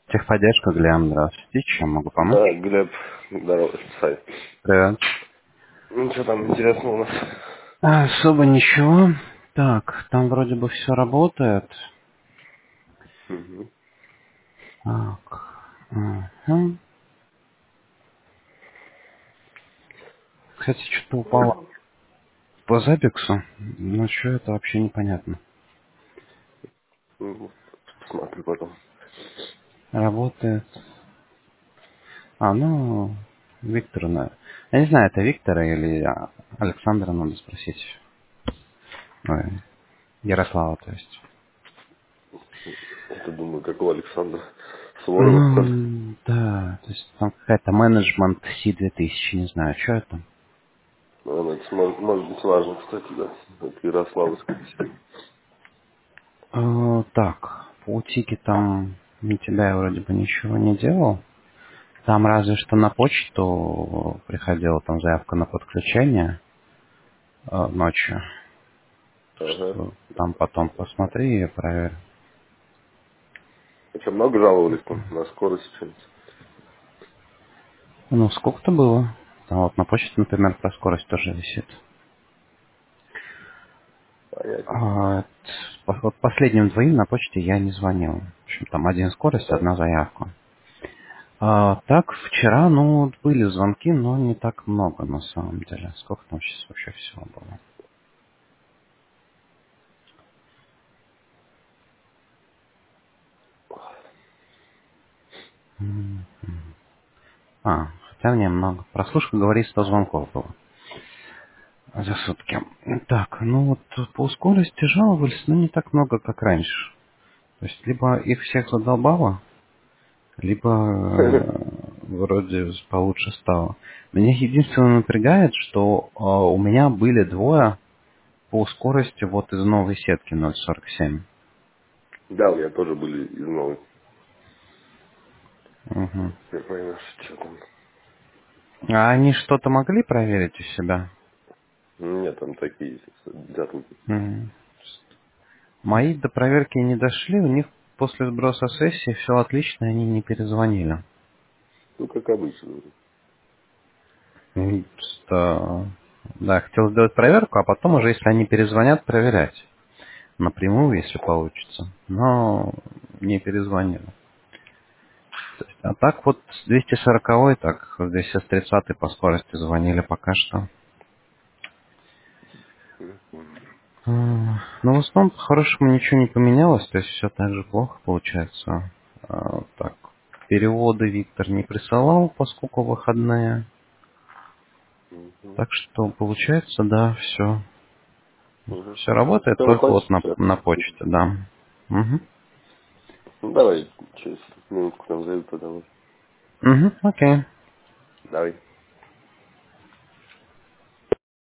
Техподдержка, Глеб, здравствуйте. Чем могу помочь? Да, Глеб, здорово, Сай. Привет. Ну, что там интересно у нас? Особо ничего. Так, там вроде бы все работает. Угу. Так. Мгм. Кстати, что-то упало по запексу. Ну, что это вообще непонятно. Посмотрю потом. Работает. Ну, Виктора, я не знаю, это Виктора или Александра надо спросить. Ой, Ярослава, то есть. Я думаю, какого Александра Суворова. Ну, да, то есть там какая-то менеджмент C2000, не знаю, что это. Наверное, это может быть важно, кстати, да. Это Ярослава, скорее всего. Так, по тикетам на тебя я вроде бы ничего не делал. Там разве что на почту приходила там заявка на подключение ночью. Ага. Что там потом посмотри и проверь. А что, много жаловались там на скорость что-нибудь? Ну, сколько-то было. Там вот на почте, например, про скорость тоже висит. Понятненько. Вот последним двоим на почте я не звонил. В общем, там один скорость, Да. одна заявка. Так, вчера, ну, вот были звонки, но не так много на самом деле. Сколько там сейчас вообще всего было? М. Хотя немного. Прослушка говорит, 100 звонков было за сутки. Так, ну вот по скорости жаловались, но не так много, как раньше. То есть либо их всех задолбало, либо вроде получше стало. Меня единственное напрягает, что у меня были двое по скорости вот из новой сетки 0,47. Да, у меня тоже были из новых. Мгм. Я понимаю, что там. А они что-то могли проверить у себя? Нет, там такие дятники. Мгм. Мои до проверки не дошли, у них после сброса сессии все отлично, они не перезвонили. Ну, как обычно. Просто, да, хотел сделать проверку, а потом уже, если они перезвонят, проверять. Напрямую, если получится. Но не перезвонили. А так вот с 240-й, так с 230-й по скорости звонили пока что. Но в основном по-хорошему ничего не поменялось, то есть все так же плохо получается. Так, переводы Виктор не присылал, поскольку выходные. Угу. Так что получается, да, все. Угу. Все работает Все, только выходишь? вот Все. на почте, да. Угу. Ну, давай, через минутку там зайду, тогда. Угу, окей. Давай.